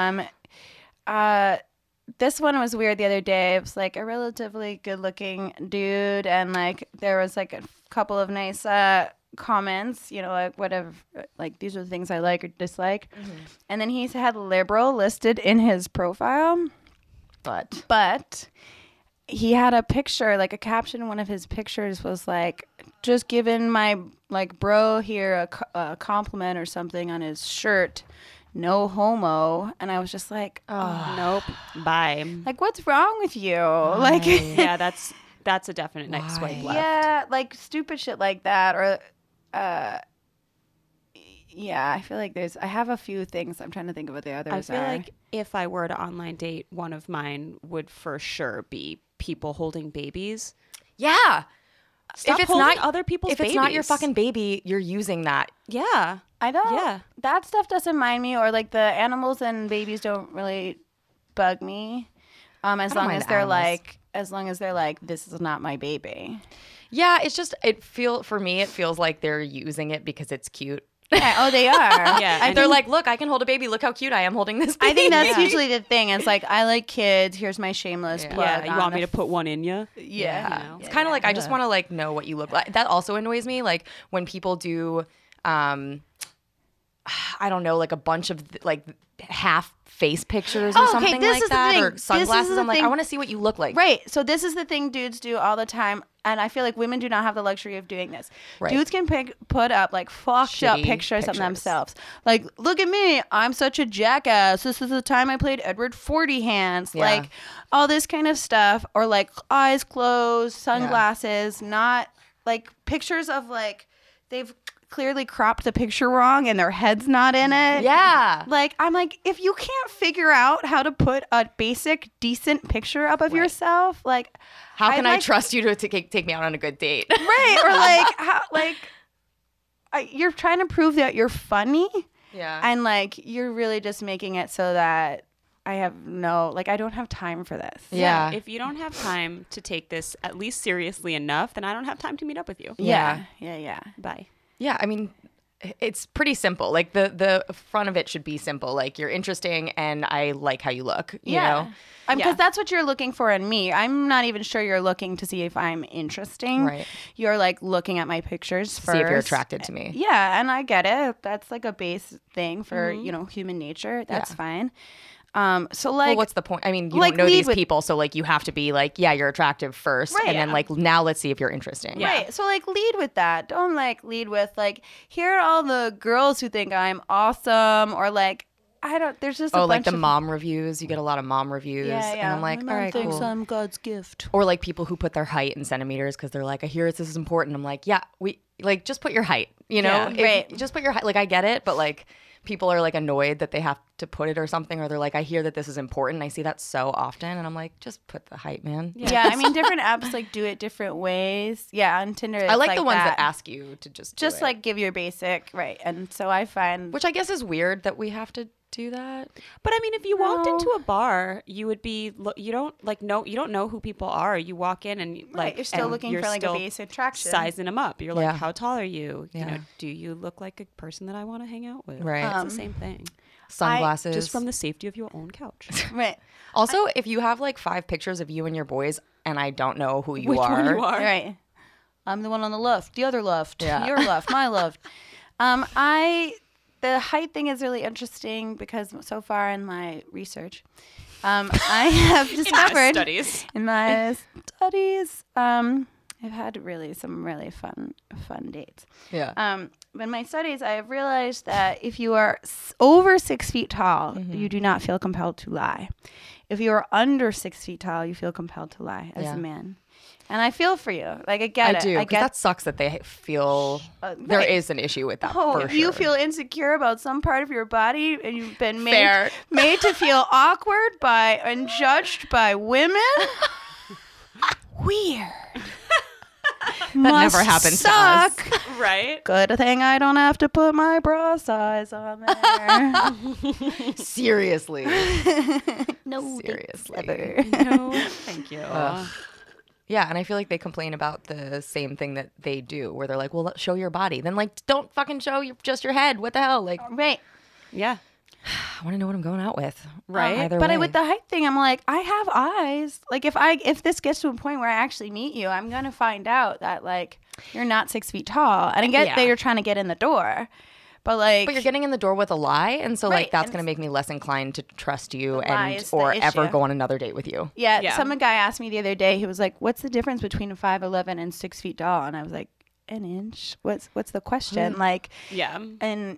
This one was weird the other day. It was like a relatively good-looking dude, and like there was like a couple of nice comments, you know, like whatever, like these are the things I like or dislike. And then he had liberal listed in his profile, but he had a picture, like a caption in one of his pictures was like, just giving my like bro here a compliment or something on his shirt. No homo. And I was just like, oh, nope. Bye. Like, what's wrong with you? Bye. Like, yeah, that's a definite next swipe left. Yeah, like stupid shit like that. Or, yeah, I feel like I have a few things. I'm trying to think of what the others are. I feel like if I were to online date, one of mine would for sure be people holding babies. Yeah. Stop if it's holding not other people's if babies. it's not your fucking baby, you're using that. Yeah. I don't. Yeah. That stuff doesn't mind me, or like the animals and babies don't really bug me. As long as they're like, this is not my baby. Yeah, it's just for me it feels like they're using it because it's cute. Yeah, oh, they are. Yeah, they're like, look, I can hold a baby. Look how cute I am holding this baby. I think that's usually the thing. It's like, I like kids. Here's my shameless plug. Yeah, you want me to put one in you? Yeah. You know? It's kind of like, I just want to like know what you look like. That also annoys me. Like when people do, I don't know, like a bunch of like half face pictures or something like that, or sunglasses. I'm like, I want to see what you look like. Right. So this is the thing dudes do all the time. And I feel like women do not have the luxury of doing this. Right. Dudes can put up like fucked up pictures of themselves. Like, look at me. I'm such a jackass. This is the time I played Edward Forty Hands. Yeah. Like all this kind of stuff. Or like eyes closed, sunglasses, not like pictures of like they've clearly cropped the picture wrong and their head's not in it. Yeah. Like, I'm like, if you can't figure out how to put a basic, decent picture up of yourself, like, how can I trust you to take me out on a good date? Right. Or like, how, like, you're trying to prove that you're funny. Yeah. And like you're really just making it so that I don't have time for this. Yeah. If you don't have time to take this at least seriously enough, then I don't have time to meet up with you. Yeah. Bye. Yeah, I mean, it's pretty simple. Like the front of it should be simple. Like you're interesting and I like how you look, you know? Because that's what you're looking for in me. I'm not even sure you're looking to see if I'm interesting. Right. You're like looking at my pictures first. See if you're attracted to me. Yeah, and I get it. That's like a base thing for, human nature. That's fine. So like, well, what's the point? I mean, you like, don't know lead these with- people, so like you have to be like, yeah, you're attractive first, Right, and then yeah. like now let's see if you're interesting. Right. So like lead with that. Don't like lead with like, here are all the girls who think I'm awesome, or like, there's just a Oh, like bunch the of mom reviews. You get a lot of mom reviews, and I'm like, all right, cool. I'm God's gift. Or like people who put their height in centimeters because they're like, I hear this is important. I'm like, yeah, we like just put your height, you know? Yeah, right. Just put your height. Like I get it, but like people are like annoyed that they have to put it or something, or they're like, I hear that this is important. I see that so often, and I'm like, just put the height, man. Yeah, I mean, different apps like do it different ways. Yeah, on Tinder, it's I like the ones that that ask you to just do it. like give your basic, right? And so I find Which I guess is weird that we have to do that. But I mean, if you walked No. into a bar, you would be you don't know who people are. You walk in and like you're still and looking you're for like a still basic attraction. sizing them up. You're Yeah. like, how tall are you? You Yeah. know, do you look like a person that I want to hang out with? Right. It's the same thing. Sunglasses. Just from the safety of your own couch. Right, Also, if you have like 5 pictures of you and your boys, and I don't know who you Which are, one you are? right. I'm the one on the left, the other left, Yeah. your left, my left. The height thing is really interesting because so far in my research, I have discovered studies. in my studies, I've had some really fun dates. yeah, But in my studies, I have realized that if you are over 6 feet tall, Mm-hmm. you do not feel compelled to lie. If you are under 6 feet tall, you feel compelled to lie as Yeah. a man. And I feel for you. Like, I get I it. do. I 'Cause get that sucks that they feel there right. is an issue with that. Oh, for if you sure. feel insecure about some part of your body and you've been Fair. made to feel awkward and judged by women, weird. that never happens to us. Right? Good thing I don't have to put my bra size on there. Seriously, No, seriously. ever. No, thank you. Yeah, and I feel like they complain about the same thing that they do, where they're like, "Well, show your body." Then like, don't fucking show just your head. What the hell? Like, Right. Yeah. I want to know what I'm going out with. Right. Either But way. with the height thing, I'm like, I have eyes. Like if this gets to a point where I actually meet you, I'm gonna find out that like you're not 6 feet tall. And I get Yeah. that you're trying to get in the door, but like, But you're getting in the door with a lie, and so like Right, that's and going to make me less inclined to trust you The lie and is the or ever issue. go on another date with you. yeah. Yeah. Some guy asked me the other day. He was like, "What's the difference between a 5'11" and 6 feet tall?" And I was like, "An inch." What's the question? Like, Yeah. and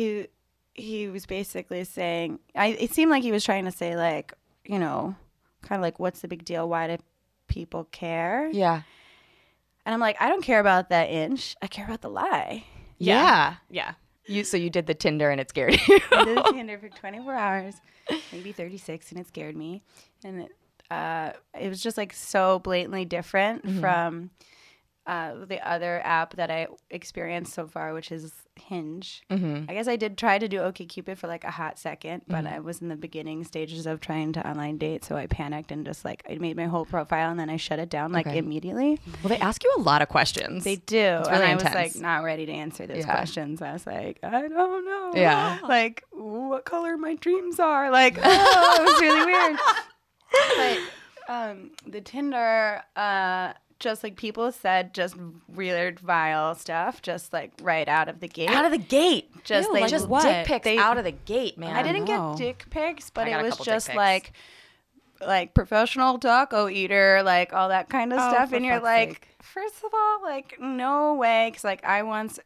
he was basically saying, it seemed like he was trying to say like, you know, kind of like, what's the big deal? Why do people care? Yeah. And I'm like, I don't care about that inch. I care about the lie. Yeah. Yeah. So you did the Tinder and it scared you. I did Tinder for 24 hours, maybe 36, and it scared me. And it was just like so blatantly different from the other app that I experienced so far, which is Hinge. I guess I did try to do OkCupid for like a hot second, but I was in the beginning stages of trying to online date, so I panicked and just like I made my whole profile and then I shut it down like Okay. immediately. Well, they ask you a lot of questions. They do, It's and really I was like intense. not ready to answer those Yeah. questions. I was like, I don't know, Yeah. like what color my dreams are. Like, oh, it was really weird. But the Tinder. Just like people said, just weird, vile stuff, just like right out of the gate. out of the gate. Just Ew, they like Just what? dick pics They- out of the gate, man. I didn't know. get dick pics, but I got it a was couple dick just pics. like professional taco eater, like all that kind of Oh, stuff. for And you're fuck's like, sake. first of all, like no way, because like I once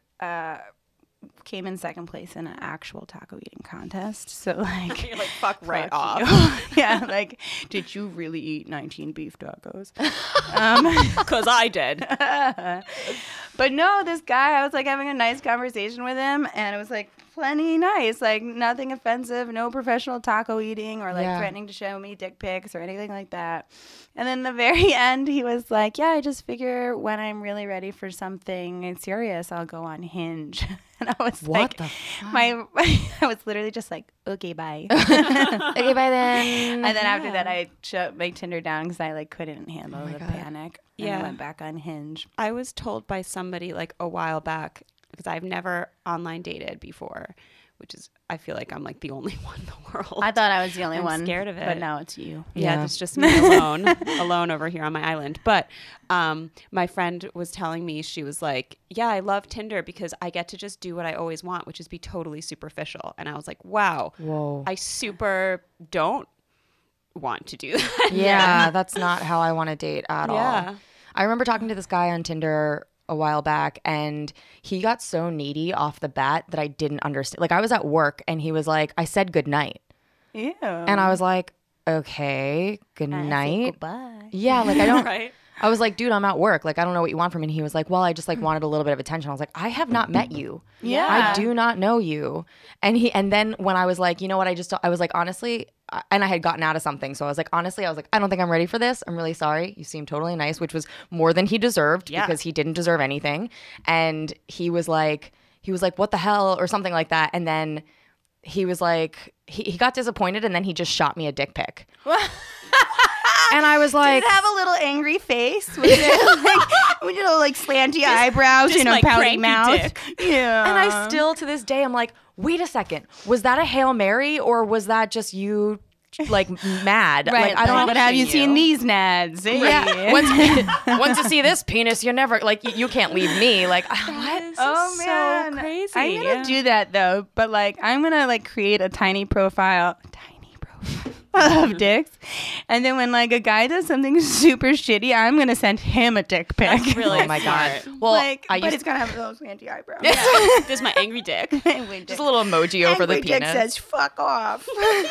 came in second place in an actual taco eating contest. So like, You're like, fuck right fuck off. you. Yeah, like, did you really eat 19 beef tacos? Because I did. But no, this guy, I was like having a nice conversation with him, and it was like plenty nice, like nothing offensive, no professional taco eating or like threatening to show me dick pics or anything like that. And then the very end, he was like, yeah, I just figure when I'm really ready for something serious, I'll go on Hinge. And I was What like, the fuck? I was literally just like, okay, bye. Okay, bye then. And then after that, I shut my Tinder down because I like couldn't handle the panic. And I went back on Hinge. I was told by somebody like a while back, because I've never online dated before, which is, I feel like I'm like the only one in the world. I thought I was the only I'm one. scared of it. But now it's you. Yeah, it's just me alone over here on my island. But my friend was telling me, she was like, yeah, I love Tinder because I get to just do what I always want, which is be totally superficial. And I was like, wow, Whoa. I super don't want to do that. Yeah, that's not how I want to date at Yeah. all. I remember talking to this guy on Tinder a while back, and he got so needy off the bat that I didn't understand. Like, I was at work and he was like, I said good night. Ew. And I was like, okay, good night. Goodbye. Yeah, like I don't Right. I was like, dude, I'm at work. Like, I don't know what you want from me. And he was like, well, I just like wanted a little bit of attention. I was like, I have not met you. Yeah. I do not know you. And then when I was like, you know what, I was like, honestly, and I had gotten out of something. So I was like, honestly, I don't think I'm ready for this. I'm really sorry. You seem totally nice, which was more than he deserved because he didn't deserve anything. And he was like, what the hell, or something like that. And then he was like, he got disappointed, and then he just shot me a dick pic. And I was like, Did it have a little angry face? Was it like, with little like slanty eyebrows just and my a pouty cranky mouth? dick. Yeah. and I still to this day, I'm like, wait a second, was that a Hail Mary or was that just you like mad? Right. Like, I don't But have you punishing seen these nads? Hey. Yeah. Once you see this penis, you're never like you can't leave me. Like what? This Oh is man, so crazy. I'm gonna do that though, but like I'm gonna like create a tiny profile of dicks, and then when like a guy does something super shitty, I'm gonna send him a dick pic. That's really Oh my god. smart. Well, like, I but used it's gonna have those slanty eyebrows. This is my angry dick. just a little emoji over the Angry dick penis. says "fuck off."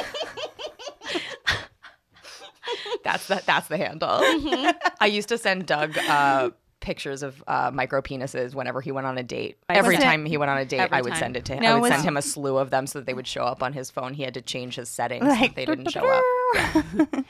That's the handle. I used to send Doug pictures of micro penises whenever he went on a date. Every Was it- time he went on a date, Every I would time. send it to him. Now I would was- send him a slew of them so that they would show up on his phone. He had to change his settings so Like, that they didn't show up.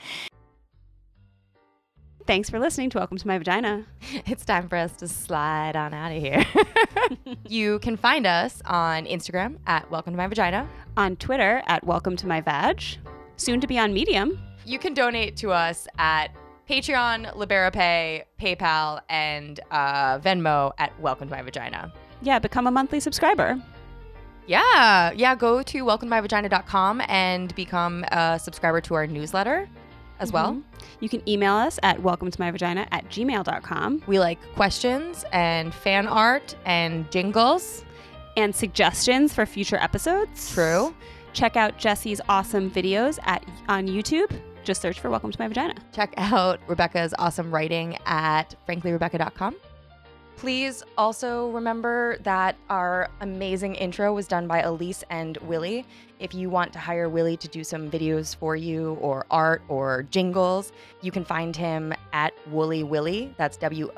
Thanks for listening to Welcome to My Vagina. It's time for us to slide on out of here. You can find us on Instagram at Welcome to My Vagina. On Twitter at Welcome to My Vag. Soon to be on Medium. You can donate to us at Patreon, LiberaPay, PayPal, and Venmo at Welcome to My Vagina. Yeah, become a monthly subscriber. Yeah. Go to welcometomyvagina.com and become a subscriber to our newsletter as well. You can email us at welcometomyvagina@gmail.com. We like questions and fan art and jingles. And suggestions for future episodes. True. Check out Jessie's awesome videos on YouTube. Just search for Welcome to My Vagina. Check out Rebecca's awesome writing at franklyrebecca.com. Please also remember that our amazing intro was done by Elise and Willie. If you want to hire Willie to do some videos for you or art or jingles, you can find him at Woolly Willie. That's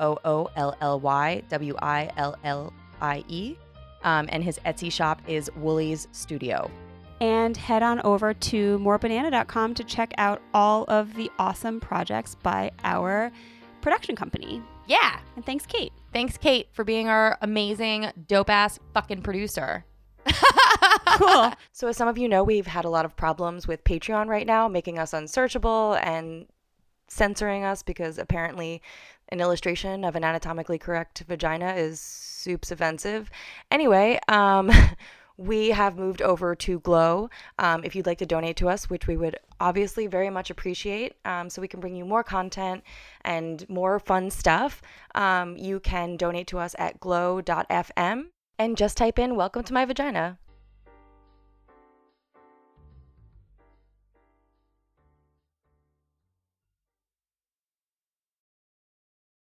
WOOLLYWILLIE. And his Etsy shop is Woolly's Studio. And head on over to morebanana.com to check out all of the awesome projects by our production company. Yeah. And thanks, Kate. Thanks, Kate, for being our amazing, dope-ass fucking producer. Cool. So as some of you know, we've had a lot of problems with Patreon right now, making us unsearchable and censoring us because apparently an illustration of an anatomically correct vagina is soups offensive. Anyway, we have moved over to Glow. If you'd like to donate to us, which we would obviously very much appreciate, so we can bring you more content and more fun stuff, you can donate to us at glow.fm and just type in "Welcome to My Vagina."